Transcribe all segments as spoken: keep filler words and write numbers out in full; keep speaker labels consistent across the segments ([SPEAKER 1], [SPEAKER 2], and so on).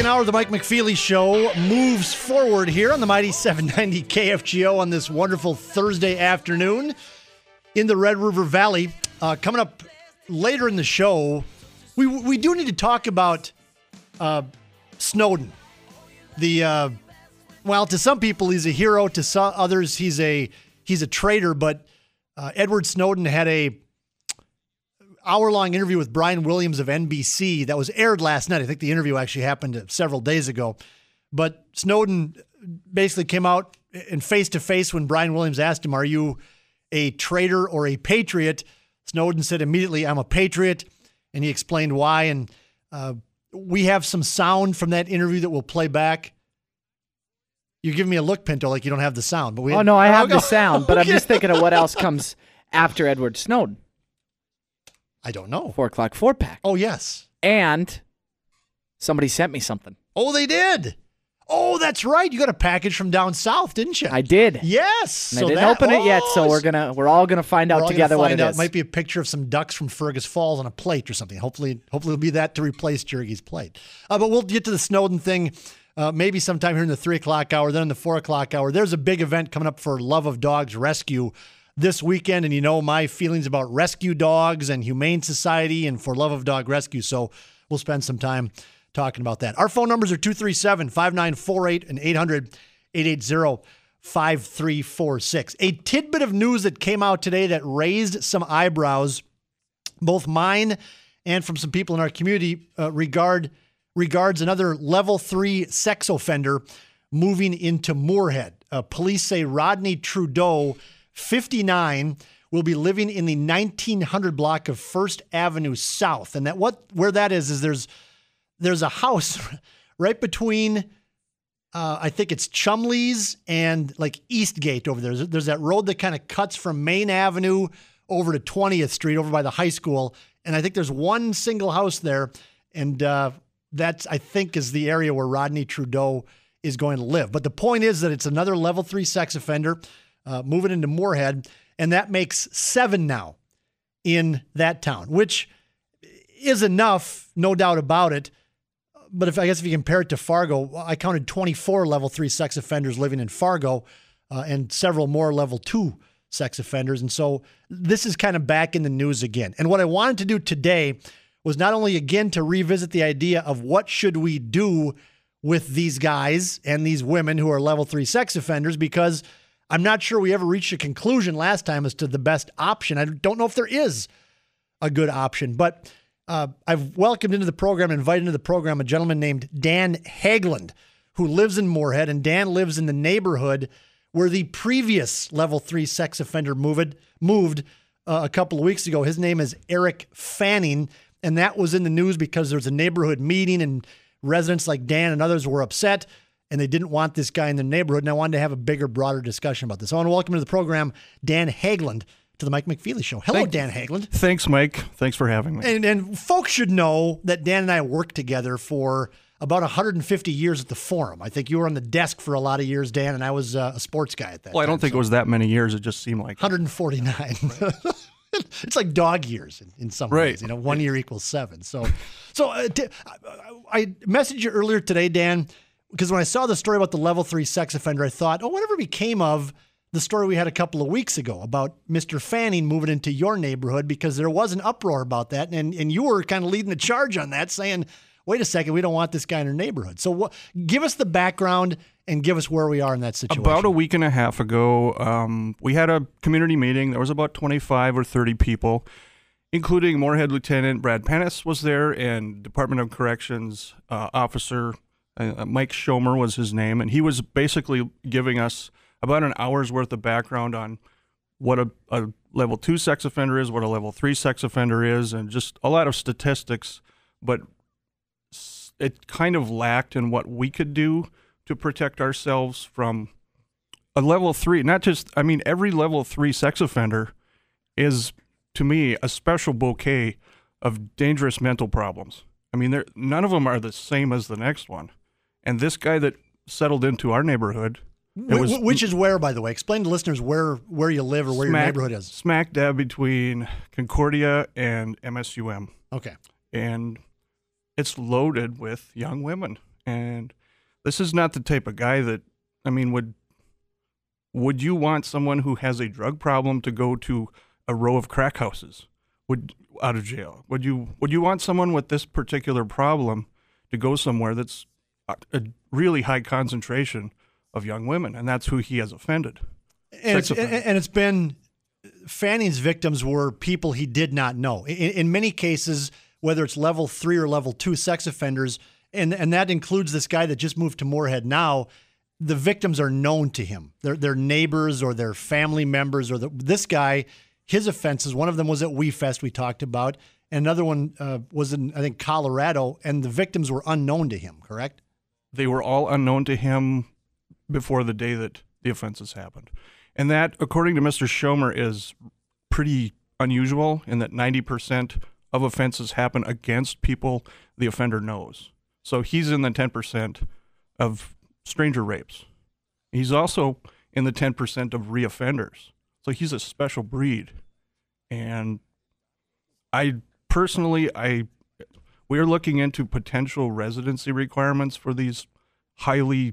[SPEAKER 1] hour of the Mike McFeely Show moves forward here on the mighty seven ninety K F G O on this wonderful Thursday afternoon in the Red River Valley. Uh, coming up later in the show, we we do need to talk about uh, Snowden. The uh, well, to some people he's a hero, to some others he's a he's a traitor. But uh, Edward Snowden had a hour-long interview with Brian Williams of N B C that was aired last night. I think the interview actually happened several days ago. But Snowden basically came out and face-to-face when Brian Williams asked him, are you a traitor or a patriot? Snowden said immediately, I'm a patriot, and he explained why. And uh, we have some sound from that interview that we'll play back. You're giving me a look, Pinto, like you don't have the sound. But we
[SPEAKER 2] oh, no, I have
[SPEAKER 1] oh,
[SPEAKER 2] the sound, but
[SPEAKER 1] okay.
[SPEAKER 2] I'm just thinking of what else comes after Edward Snowden.
[SPEAKER 1] I don't know.
[SPEAKER 2] Four o'clock four pack.
[SPEAKER 1] Oh, yes.
[SPEAKER 2] And somebody sent me something.
[SPEAKER 1] Oh, they did. Oh, that's right. You got a package from down south, didn't you?
[SPEAKER 2] I did.
[SPEAKER 1] Yes.
[SPEAKER 2] And
[SPEAKER 1] so
[SPEAKER 2] I didn't
[SPEAKER 1] that,
[SPEAKER 2] open it yet,
[SPEAKER 1] oh,
[SPEAKER 2] so we're gonna we're all gonna find out together what it
[SPEAKER 1] out.
[SPEAKER 2] is.
[SPEAKER 1] Might be a picture of some ducks from Fergus Falls on a plate or something. Hopefully, hopefully it'll be that to replace Jergy's plate. Uh, but we'll get to the Snowden thing uh, maybe sometime here in the three o'clock hour. Then in the four o'clock hour, there's a big event coming up for Love of Dogs Rescue this weekend, and you know my feelings about rescue dogs and Humane Society and For Love of Dog Rescue, so we'll spend some time talking about that. Our phone numbers are two three seven, five nine four eight and eight hundred, eight eight zero, five three four six. A tidbit of news that came out today that raised some eyebrows, both mine and from some people in our community, uh, regard regards another level three sex offender moving into Moorhead. Uh, police say Rodney Trudeau, fifty-nine, will be living in the nineteen hundred block of First Avenue South. And that what where that is, is there's there's a house right between, uh, I think it's Chumley's and like Eastgate over there. There's, there's that road that kind of cuts from Main Avenue over to twentieth Street over by the high school. And I think there's one single house there. And uh, that's, I think, is the area where Rodney Trudeau is going to live. But the point is that it's another level three sex offender Uh, moving into Moorhead, and that makes seven now in that town, which is enough, no doubt about it. But if I guess if you compare it to Fargo, I counted twenty-four level three sex offenders living in Fargo uh, and several more level two sex offenders. And so this is kind of back in the news again. And what I wanted to do today was not only again to revisit the idea of what should we do with these guys and these women who are level three sex offenders, because I'm not sure we ever reached a conclusion last time as to the best option. I don't know if there is a good option, but uh, I've welcomed into the program, invited into the program, a gentleman named Dan Haglund, who lives in Moorhead, and Dan lives in the neighborhood where the previous level three sex offender moved, moved uh, a couple of weeks ago. His name is Eric Fanning, and that was in the news because there was a neighborhood meeting, and residents like Dan and others were upset, and they didn't want this guy in their neighborhood, and I wanted to have a bigger, broader discussion about this. So I want to welcome to the program Dan Haglund to the Mike McFeely Show. Hello, Thank, Dan Haglund.
[SPEAKER 3] Thanks, Mike. Thanks for having me.
[SPEAKER 1] And, and folks should know that Dan and I worked together for about one hundred fifty years at the Forum. I think you were on the desk for a lot of years, Dan, and I was uh, a sports guy at that
[SPEAKER 3] Well,
[SPEAKER 1] time,
[SPEAKER 3] I don't think
[SPEAKER 1] so.
[SPEAKER 3] it was that many years. It just seemed like
[SPEAKER 1] one hundred forty-nine. Right. It's like dog years in, in some
[SPEAKER 3] right.
[SPEAKER 1] ways. You know, one year equals seven. So, so uh, t- I messaged you earlier today, Dan, because when I saw the story about the level three sex offender, I thought, oh, whatever became of the story we had a couple of weeks ago about Mister Fanning moving into your neighborhood, because there was an uproar about that. And, and you were kind of leading the charge on that, saying, wait a second, we don't want this guy in our neighborhood. So what, give us the background and give us where we are in that situation.
[SPEAKER 3] About a week and a half ago, um, we had a community meeting. There was about twenty-five or thirty people, including Moorhead Lieutenant Brad Pennis was there, and Department of Corrections uh, officer uh, Mike Schomer was his name. And he was basically giving us about an hour's worth of background on what a, a level two sex offender is, what a level three sex offender is, and just a lot of statistics. But it kind of lacked in what we could do to protect ourselves from a level three. Not just, I mean, every level three sex offender is, to me, a special bouquet of dangerous mental problems. I mean, none of them are the same as the next one. And this guy that settled into our neighborhood, it
[SPEAKER 1] Wh-
[SPEAKER 3] was
[SPEAKER 1] which is where, by the way, explain to listeners where, where you live or where
[SPEAKER 3] smack,
[SPEAKER 1] your neighborhood is.
[SPEAKER 3] Smack dab between Concordia and M S U M.
[SPEAKER 1] Okay.
[SPEAKER 3] And it's loaded with young women. And this is not the type of guy that, I mean, would would you want someone who has a drug problem to go to a row of crack houses would out of jail? Would you would you want someone with this particular problem to go somewhere that's a, a really high concentration of young women? And that's who he has offended.
[SPEAKER 1] And it's, and, and it's been, Fanning's victims were people he did not know. In, in many cases, whether it's level three or level two sex offenders, and, and that includes this guy that just moved to Moorhead now, the victims are known to him. They're, they're neighbors or their family members. Or the, this guy, his offenses, one of them was at We Fest we talked about, and another one uh, was in, I think, Colorado, and the victims were unknown to him, correct?
[SPEAKER 3] They were all unknown to him before the day that the offenses happened. And that, according to Mister Schomer, is pretty unusual in that ninety percent of offenses happen against people the offender knows. So he's in the ten percent of stranger rapes. He's also in the ten percent of reoffenders. So he's a special breed. And I personally, I we're looking into potential residency requirements for these highly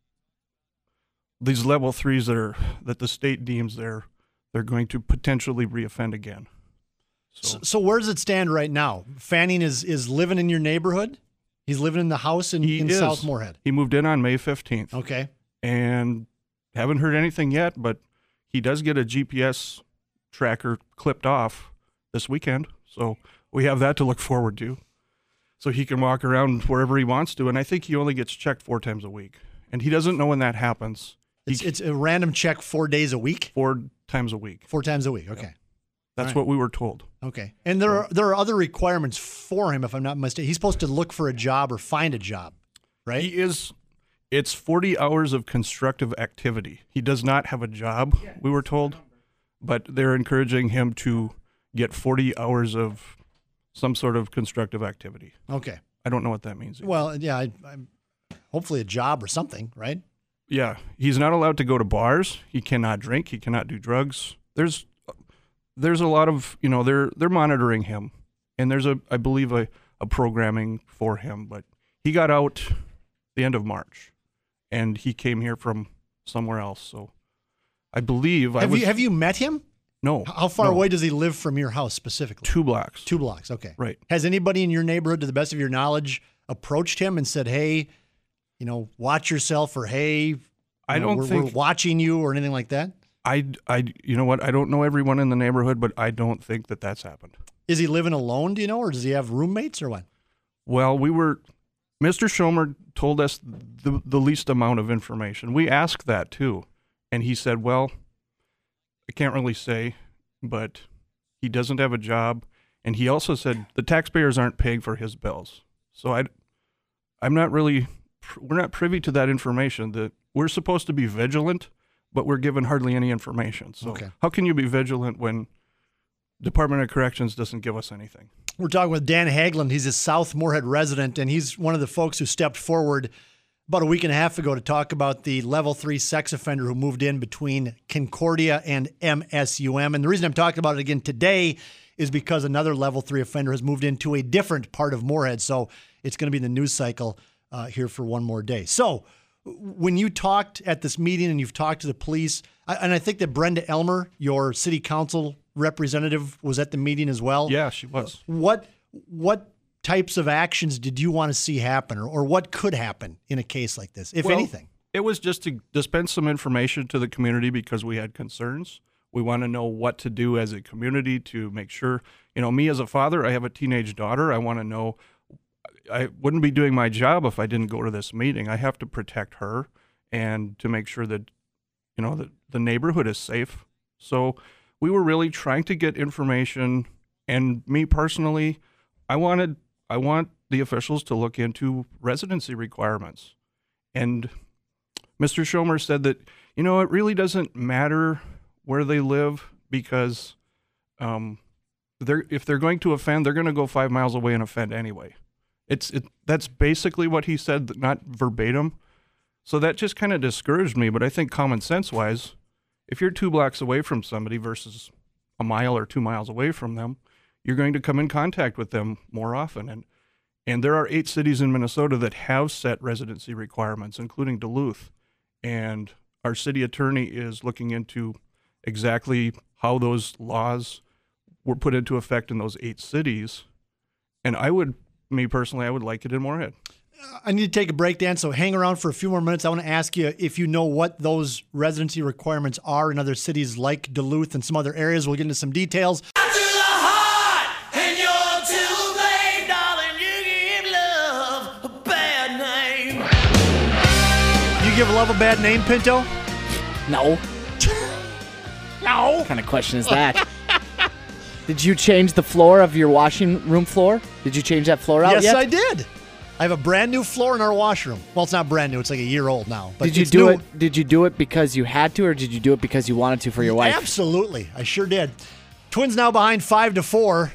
[SPEAKER 3] these level threes that are that the state deems they're they're going to potentially reoffend again. So,
[SPEAKER 1] so, so where does it stand right now? Fanning is is living in your neighborhood? He's living in the house in, in South Moorhead.
[SPEAKER 3] He moved in on May fifteenth.
[SPEAKER 1] Okay.
[SPEAKER 3] And haven't heard anything yet, but he does get a G P S tracker clipped off this weekend. So we have that to look forward to. So he can walk around wherever he wants to. And I think he only gets checked four times a week. And he doesn't know when that happens.
[SPEAKER 1] It's,
[SPEAKER 3] he,
[SPEAKER 1] it's a random check four days a week?
[SPEAKER 3] Four times a week.
[SPEAKER 1] Four times a week, okay.
[SPEAKER 3] Yep. That's
[SPEAKER 1] right.
[SPEAKER 3] what we were told.
[SPEAKER 1] Okay. And there are there are other requirements for him, if I'm not mistaken. He's supposed to look for a job or find a job, right?
[SPEAKER 3] He is, it's forty hours of constructive activity. He does not have a job, we were told, but they're encouraging him to get forty hours of some sort of constructive activity.
[SPEAKER 1] Okay.
[SPEAKER 3] I don't know what that means.
[SPEAKER 1] Well, yeah, I, I'm, hopefully a job or something, right?
[SPEAKER 3] Yeah. He's not allowed to go to bars. He cannot drink. He cannot do drugs. There's there's a lot of, you know, they're they're monitoring him. And there's a, I believe, a, a programming for him. But he got out the end of March. And he came here from somewhere else. So I believe
[SPEAKER 1] have
[SPEAKER 3] I was,
[SPEAKER 1] you have you met him?
[SPEAKER 3] No.
[SPEAKER 1] How far
[SPEAKER 3] no.
[SPEAKER 1] away does he live from your house specifically?
[SPEAKER 3] Two blocks.
[SPEAKER 1] Two blocks, okay.
[SPEAKER 3] Right.
[SPEAKER 1] Has anybody in your neighborhood, to the best of your knowledge, approached him and said, hey, you know, watch yourself, or hey, you
[SPEAKER 3] I
[SPEAKER 1] know,
[SPEAKER 3] don't
[SPEAKER 1] we're,
[SPEAKER 3] think
[SPEAKER 1] we're watching you, or anything like that?
[SPEAKER 3] I, I, you know what? I don't know everyone in the neighborhood, but I don't think that that's happened.
[SPEAKER 1] Is he living alone, do you know, or does he have roommates or what?
[SPEAKER 3] Well, we were, Mister Schomer told us the, the least amount of information. We asked that too. And he said, well, I can't really say, but he doesn't have a job. And he also said the taxpayers aren't paying for his bills. So I, I'm not really, we're not privy to that information. That we're supposed to be vigilant, but we're given hardly any information. So
[SPEAKER 1] okay.
[SPEAKER 3] How can you be vigilant when Department of Corrections doesn't give us anything?
[SPEAKER 1] We're talking with Dan Haglund. He's a South Moorhead resident, and he's one of the folks who stepped forward about a week and a half ago to talk about the level three sex offender who moved in between Concordia and M S U M. And the reason I'm talking about it again today is because another level three offender has moved into a different part of Moorhead. So it's going to be in the news cycle uh, here for one more day. So when you talked at this meeting and you've talked to the police, and I think that Brenda Elmer, your city council representative, was at the meeting as well.
[SPEAKER 3] Yeah, she was.
[SPEAKER 1] What what types of actions did you want to see happen, or, or what could happen in a case like this, if
[SPEAKER 3] well,
[SPEAKER 1] anything?
[SPEAKER 3] It was just to dispense some information to the community because we had concerns. We want to know what to do as a community to make sure, you know, me as a father, I have a teenage daughter. I want to know, I wouldn't be doing my job if I didn't go to this meeting. I have to protect her and to make sure that, you know, that the neighborhood is safe. So we were really trying to get information. And me personally, I wanted, I want the officials to look into residency requirements. And Mister Schomer said that, you know, it really doesn't matter where they live because um, they're if they're going to offend, they're going to go five miles away and offend anyway. It's it, that's basically what he said, not verbatim. So that just kind of discouraged me. But I think common sense wise, if you're two blocks away from somebody versus a mile or two miles away from them, you're going to come in contact with them more often. And And there are eight cities in Minnesota that have set residency requirements, including Duluth. And our city attorney is looking into exactly how those laws were put into effect in those eight cities. And I would, me personally, I would like it in Moorhead.
[SPEAKER 1] I need to take a break, Dan, so hang around for a few more minutes. I want to ask you if you know what those residency requirements are in other cities like Duluth and some other areas. We'll get into some details. Give love a bad name, Pinto?
[SPEAKER 2] No.
[SPEAKER 1] No.
[SPEAKER 2] What kind of question is that? Did you change the floor of your washing room floor? Did you change that floor out
[SPEAKER 1] yes,
[SPEAKER 2] yet?
[SPEAKER 1] Yes, I did. I have a brand new floor in our washroom. Well, it's not brand new. It's like a year old now. But
[SPEAKER 2] did you
[SPEAKER 1] it's
[SPEAKER 2] do
[SPEAKER 1] new.
[SPEAKER 2] it? Did you do it because you had to, or did you do it because you wanted to for your wife?
[SPEAKER 1] Absolutely, I sure did. Twins now behind five to four.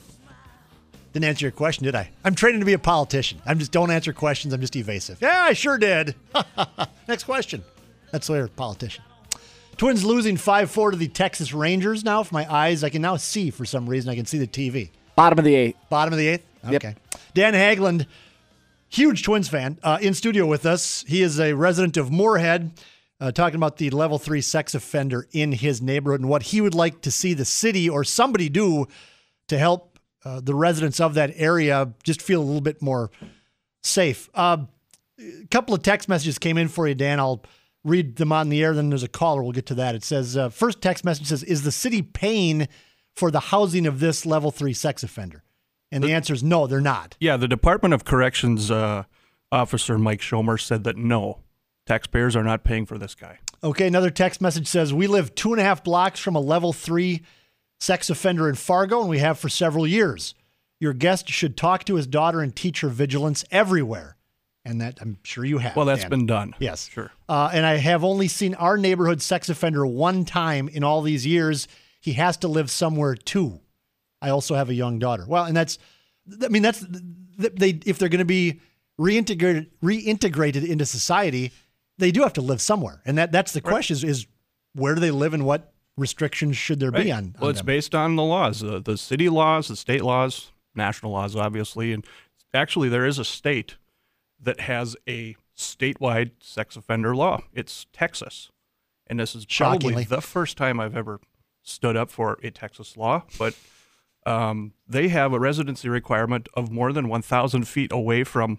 [SPEAKER 1] Didn't answer your question, did I? I'm training to be a politician. I'm just don't answer questions. I'm just evasive. Yeah, I sure did. Next question. That's why you're a politician. Twins losing five four to the Texas Rangers now. For my eyes, I can now see for some reason. I can see the T V.
[SPEAKER 2] Bottom of the eighth.
[SPEAKER 1] Bottom of the eighth? Okay. Yep. Dan Haglund, huge Twins fan, uh, in studio with us. He is a resident of Moorhead, uh, talking about the level three sex offender in his neighborhood and what he would like to see the city or somebody do to help Uh, the residents of that area just feel a little bit more safe. Uh, a couple of text messages came in for you, Dan. I'll read them on the air. Then there's a caller. We'll get to that. It says, uh, first text message says, is the city paying for the housing of this level three sex offender? And the, the answer is no, they're not.
[SPEAKER 3] Yeah, the Department of Corrections uh, officer, Mike Schomer, said that no, taxpayers are not paying for this guy.
[SPEAKER 1] Okay, another text message says, we live two and a half blocks from a level three sex offender in Fargo, and we have for several years. Your guest should talk to his daughter and teach her vigilance everywhere. And that, I'm sure you have.
[SPEAKER 3] Well, that's
[SPEAKER 1] Dan.
[SPEAKER 3] been done.
[SPEAKER 1] Yes.
[SPEAKER 3] Sure.
[SPEAKER 1] Uh, and I have only seen our neighborhood sex offender one time in all these years. He has to live somewhere too. I also have a young daughter. Well, and that's, I mean, that's, they if they're going to be reintegrated reintegrated into society, they do have to live somewhere. And that that's the
[SPEAKER 3] Right.
[SPEAKER 1] question is, is where do they live and what restrictions should there
[SPEAKER 3] Right.
[SPEAKER 1] be on, on
[SPEAKER 3] Well, it's
[SPEAKER 1] them?
[SPEAKER 3] based on the laws, the, the city laws, the state laws, national laws, obviously. And actually, there is a state that has a statewide sex offender law. It's Texas. And this is probably
[SPEAKER 1] Shockingly.
[SPEAKER 3] the first time I've ever stood up for a Texas law. But um, they have a residency requirement of more than one thousand feet away from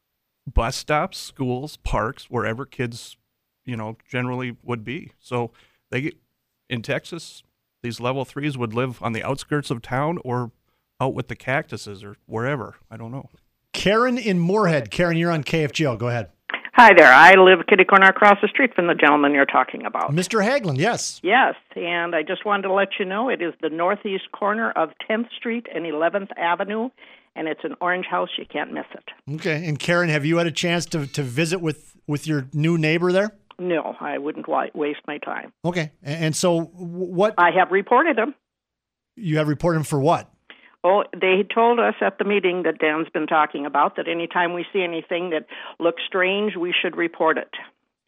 [SPEAKER 3] bus stops, schools, parks, wherever kids, you know, generally would be. So they get, in Texas, these level threes would live on the outskirts of town or out with the cactuses or wherever. I don't know.
[SPEAKER 1] Karen in Moorhead. Karen, you're on K F G O. Go ahead.
[SPEAKER 4] Hi there. I live kitty corner across the street from the gentleman you're talking about.
[SPEAKER 1] Mister Haglund, yes.
[SPEAKER 4] Yes, and I just wanted to let you know it is the northeast corner of tenth Street and eleventh Avenue, and it's an orange house. You can't miss it.
[SPEAKER 1] Okay. And Karen, have you had a chance to, to visit with, with your new neighbor there?
[SPEAKER 4] No, I wouldn't wa- waste my time.
[SPEAKER 1] Okay. And, and so what?
[SPEAKER 4] I have reported him.
[SPEAKER 1] You have reported him for what?
[SPEAKER 4] Oh, they told us at the meeting that Dan's been talking about that anytime we see anything that looks strange, we should report it.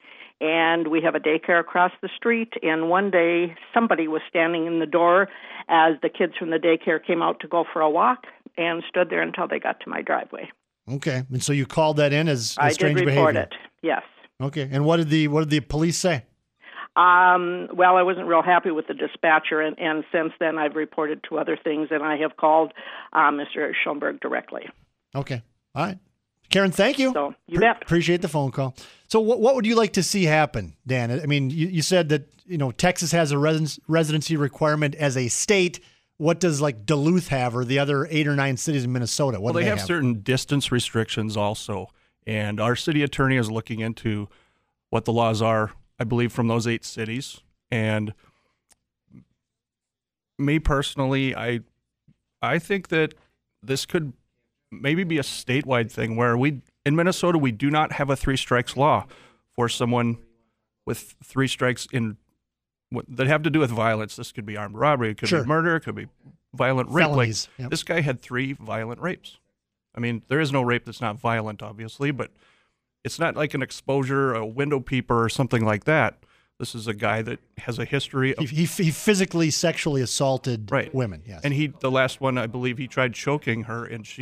[SPEAKER 4] And we have a daycare across the street, and one day somebody was standing in the door as the kids from the daycare came out to go for a walk and stood there until they got to my driveway.
[SPEAKER 1] Okay. And so you called that in as, as
[SPEAKER 4] I
[SPEAKER 1] strange
[SPEAKER 4] did report
[SPEAKER 1] behavior?
[SPEAKER 4] it, yes.
[SPEAKER 1] Okay. And what did the what did the police say?
[SPEAKER 4] Um, well, I wasn't real happy with the dispatcher, and, and since then I've reported to other things, and I have called uh, Mister Schoenberg directly.
[SPEAKER 1] Okay. All right. Karen, thank you.
[SPEAKER 4] So, you
[SPEAKER 1] Pre-
[SPEAKER 4] bet.
[SPEAKER 1] Appreciate the phone call. So what what would you like to see happen, Dan? I mean, you, you said that, you know, Texas has a residence, residency requirement as a state. What does like Duluth have, or the other eight or nine cities in Minnesota? What
[SPEAKER 3] Well,
[SPEAKER 1] do
[SPEAKER 3] they,
[SPEAKER 1] they
[SPEAKER 3] have,
[SPEAKER 1] have
[SPEAKER 3] certain distance restrictions also. And our city attorney is looking into what the laws are, I believe, from those eight cities. And me personally, I I think that this could maybe be a statewide thing where we, in Minnesota, we do not have a three strikes law for someone with three strikes in what that have to do with violence. This could be armed robbery, it could
[SPEAKER 1] Sure.
[SPEAKER 3] be murder, it could be violent rape.
[SPEAKER 1] Felonies,
[SPEAKER 3] Like,
[SPEAKER 1] yep.
[SPEAKER 3] This guy had three violent rapes. I mean, there is no rape that's not violent, obviously, but it's not like an exposure, a window peeper, or something like that. This is a guy that has a history of
[SPEAKER 1] He, he, he physically sexually assaulted
[SPEAKER 3] Right.
[SPEAKER 1] women. Yes.
[SPEAKER 3] And he, the last one, I believe, he tried choking her, and she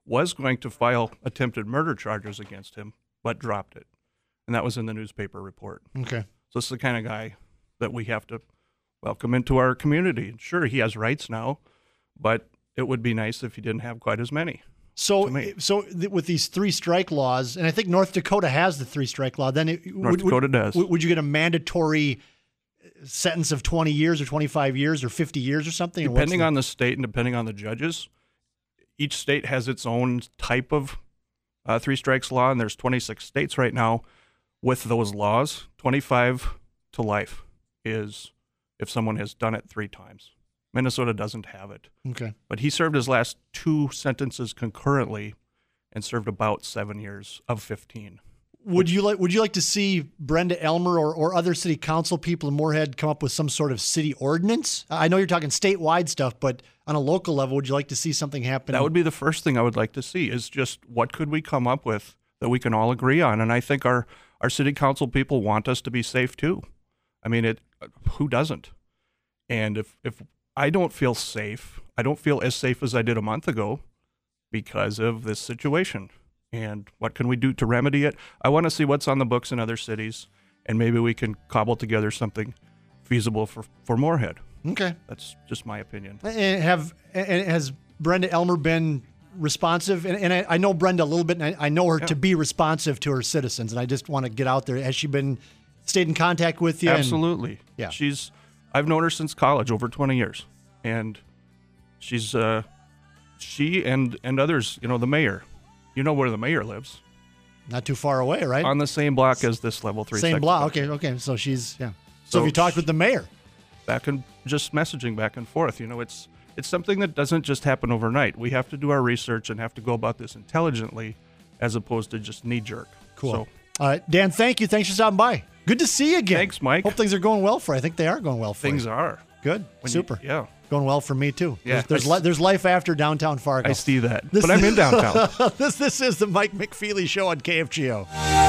[SPEAKER 3] was going to file attempted murder charges against him, but dropped it. And that was in the newspaper report.
[SPEAKER 1] Okay.
[SPEAKER 3] So this is the kind of guy that we have to welcome into our community. Sure, he has rights now, but it would be nice if he didn't have quite as many.
[SPEAKER 1] So,
[SPEAKER 3] to me.
[SPEAKER 1] so th- with these three strike laws, and I think North Dakota has the three strike law. Then it,
[SPEAKER 3] North
[SPEAKER 1] would,
[SPEAKER 3] Dakota
[SPEAKER 1] would,
[SPEAKER 3] does.
[SPEAKER 1] Would you get a mandatory sentence of twenty years or twenty-five years or fifty years or something?
[SPEAKER 3] Depending
[SPEAKER 1] or
[SPEAKER 3] on the state and depending on the judges, each state has its own type of uh, three strikes law, and there's twenty-six states right now with those laws. twenty-five to life is if someone has done it three times. Minnesota doesn't have it.
[SPEAKER 1] Okay.
[SPEAKER 3] But he served his last two sentences concurrently and served about seven years of fifteen.
[SPEAKER 1] Would you like Would you like to see Brenda Elmer or, or other city council people in Moorhead come up with some sort of city ordinance? I know you're talking statewide stuff, but on a local level, would you like to see something happen?
[SPEAKER 3] That would be the first thing I would like to see is just what could we come up with that we can all agree on? And I think our, our city council people want us to be safe too. I mean, it. Who doesn't? And if, if I don't feel safe, I don't feel as safe as I did a month ago because of this situation. And what can we do to remedy it? I want to see what's on the books in other cities, and maybe we can cobble together something feasible for, for Moorhead.
[SPEAKER 1] Okay.
[SPEAKER 3] That's just my opinion.
[SPEAKER 1] And have and has Brenda Elmer been responsive? And, and I, I know Brenda a little bit, and I, I know her
[SPEAKER 3] Yeah.
[SPEAKER 1] to be responsive to her citizens, and I just want to get out there. Has she been stayed in contact with you? And-
[SPEAKER 3] Absolutely.
[SPEAKER 1] Yeah.
[SPEAKER 3] She's. I've known her since college, over twenty years, and she's. Uh, she and and others. You know, the mayor. You know where the mayor lives.
[SPEAKER 1] not too far away, right?
[SPEAKER 3] On the same block as this level three.
[SPEAKER 1] Same
[SPEAKER 3] sex
[SPEAKER 1] block.
[SPEAKER 3] offender.
[SPEAKER 1] Okay, okay. So she's yeah. So,
[SPEAKER 3] So
[SPEAKER 1] have you talked with the mayor?
[SPEAKER 3] Back and just messaging back and forth. You know, it's it's something that doesn't just happen overnight. We have to do our research and have to go about this intelligently, as opposed to just knee jerk.
[SPEAKER 1] Cool.
[SPEAKER 3] So,
[SPEAKER 1] All right, Dan. Thank you. Thanks for stopping by. Good to see you again.
[SPEAKER 3] Thanks, Mike.
[SPEAKER 1] Hope things are going well for you. I think they are going well for
[SPEAKER 3] things
[SPEAKER 1] you.
[SPEAKER 3] are
[SPEAKER 1] Good.
[SPEAKER 3] when you-
[SPEAKER 1] Super.
[SPEAKER 3] yeah,
[SPEAKER 1] Going well for me too.
[SPEAKER 3] Yeah,
[SPEAKER 1] There's there's,
[SPEAKER 3] I
[SPEAKER 1] li-
[SPEAKER 3] s-
[SPEAKER 1] there's life after downtown Fargo.
[SPEAKER 3] I see that,
[SPEAKER 1] This
[SPEAKER 3] but I'm in downtown.
[SPEAKER 1] this this is the Mike McFeely Show on K F G O.